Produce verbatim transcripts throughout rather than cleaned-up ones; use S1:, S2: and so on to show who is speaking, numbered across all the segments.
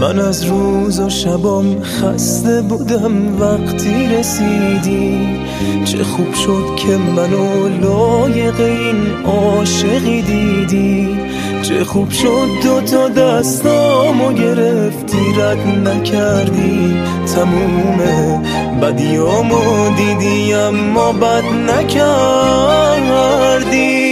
S1: من از روز و شبام خسته بودم وقتی رسیدی. چه خوب شد که منو لایق این عاشقی دیدی. چه خوب شد دوتا دستامو گرفتی رد نکردی. تموم بدیامو دیدی اما بد نکردی.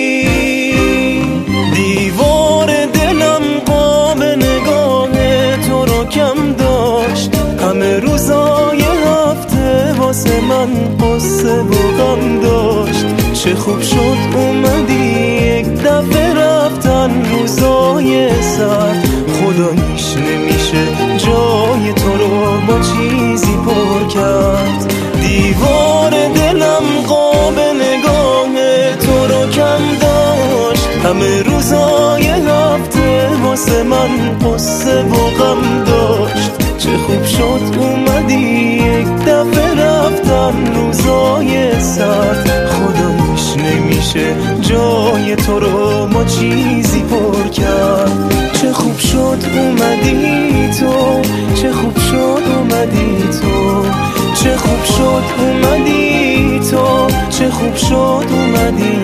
S1: دیوار دلم قاب نگاه تو رو کم داشت. همه روزای هفته واسه من قصه و غم داشت. چه خوب شد اومدی یک دفعه رفتن روزای سرد. خداییش نمیشه جای تو رو با چیزی پر کرد. دیوار دلم قاب نگاه تو رو کم داشت. همه روزای هفته واسه من قصه و غم داشت. چه خوب شد اومدی یک دفعه رفتن روزای سرد. خداییش نمیشه جای تو رو ما چیزی پر کرد. چه خوب شد اومدی تو. چه خوب شد اومدی تو. چه خوب شد اومدی تو. چه خوب شد اومدی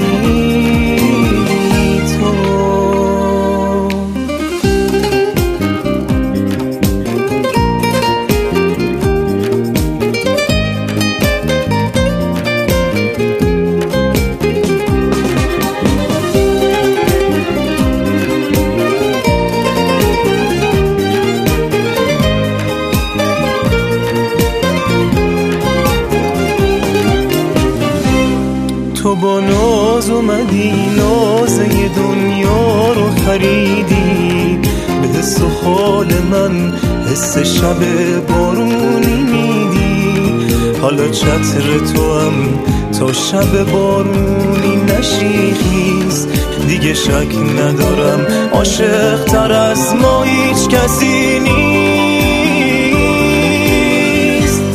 S1: تو. تو با ناز اومدی نازه دنیا رو خریدی. به حس و حال من حس شب بارونی میدی. حالا چتر تو هم تا شب بارونی نشیخیز. دیگه شک ندارم عاشق تر از ما هیچ کسی نیست.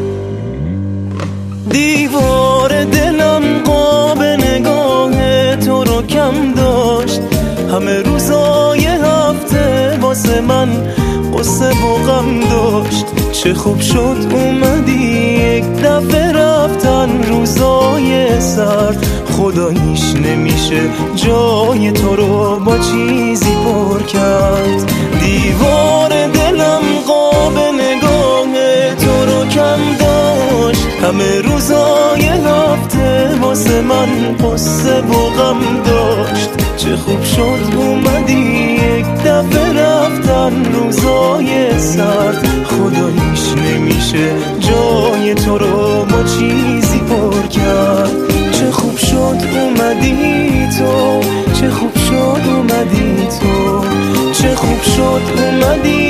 S1: دیوار دلم قاب نگاه تو رو کم داشت. همه روزای هفته واسه من قصه و غم داشت. چه خوب شد اومدی یک دفعه رفتن روزای سرد. خداییش نمیشه جای تو رو با چیزی پر کرد. دیوار دلم قاب نگاه تو رو کم داشت. همه روزای هفته واسه من قصه و غم داشت. چه خوب شد اومدی یک دفعه رفتن روزای سرد. خداییش نمیشه جای تو رو با چیزی پر کرد. چه خوب شد اومدی تو. چه خوب شد اومدی تو. چه خوب شد اومدی